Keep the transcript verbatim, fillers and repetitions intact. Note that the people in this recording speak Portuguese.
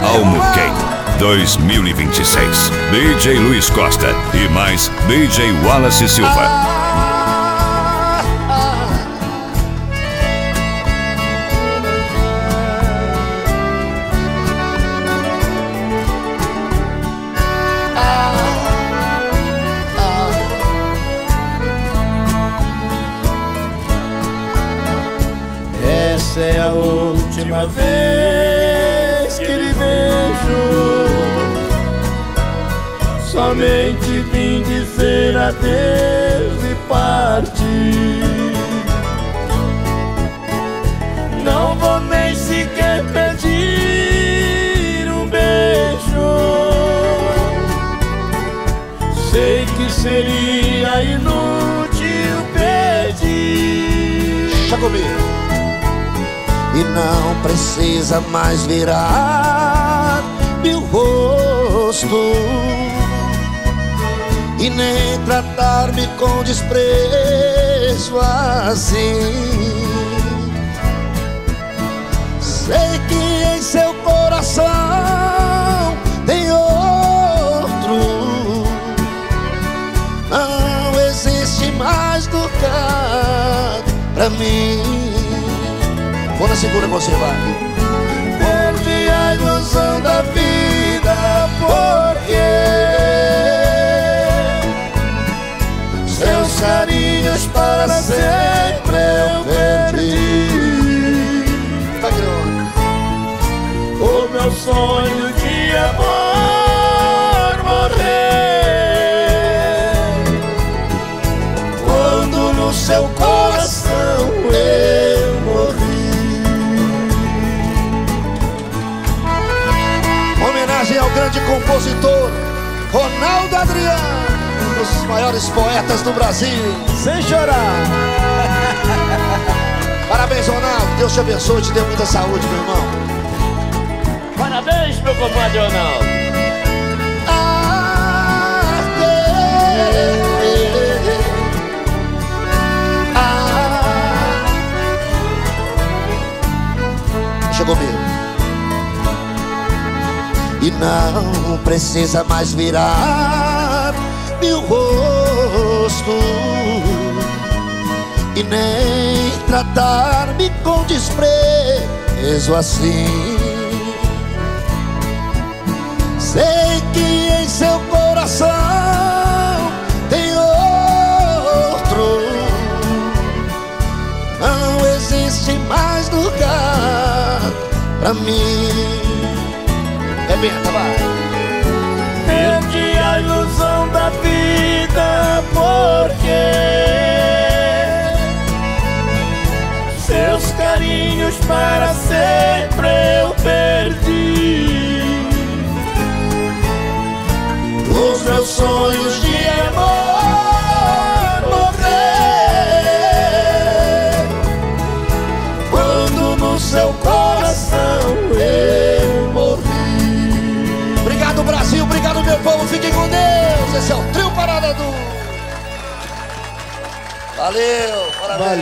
Almuquem dois mil e vinte e seis. D J Luiz Costa e mais D J Wallace Silva. Essa é a última vez que lhe vejo. Somente vim dizer adeus e partir. Não vou nem sequer pedir um beijo. Sei que seria inútil pedir. Deixa comigo. E não precisa mais virar meu rosto e nem tratar-me com desprezo assim. Sei que em seu coração tem outro. Não existe mais lugar pra mim. Vou na segura com você, vai. Perdi a ilusão da vida, porque seus carinhos para sempre eu perdi. Tá grande. O meu sonho de amor morrer quando no seu coração eu morri. Homenagem ao grande compositor Ronaldo Adriano, um dos maiores poetas do Brasil. Sem chorar. Parabéns, Ronaldo. Deus te abençoe e te dê muita saúde, meu irmão. Parabéns, meu compadre Ronaldo. Ah, é, ah. Deixa comigo. E não precisa mais virar meu rosto e nem tratar-me com desprezo assim. Sei que em seu coração tem outro. Não existe mais lugar pra mim. Rebenta, vai. Perdi a ilusão da vida, porque seus carinhos para sempre eu perdi. Os meus sonhos de amor morrer quando no seu coração eu morri. Obrigado, Brasil, obrigado, meu povo, fiquem com Deus. Esse é o Trio Parada do... Valeu, parabéns.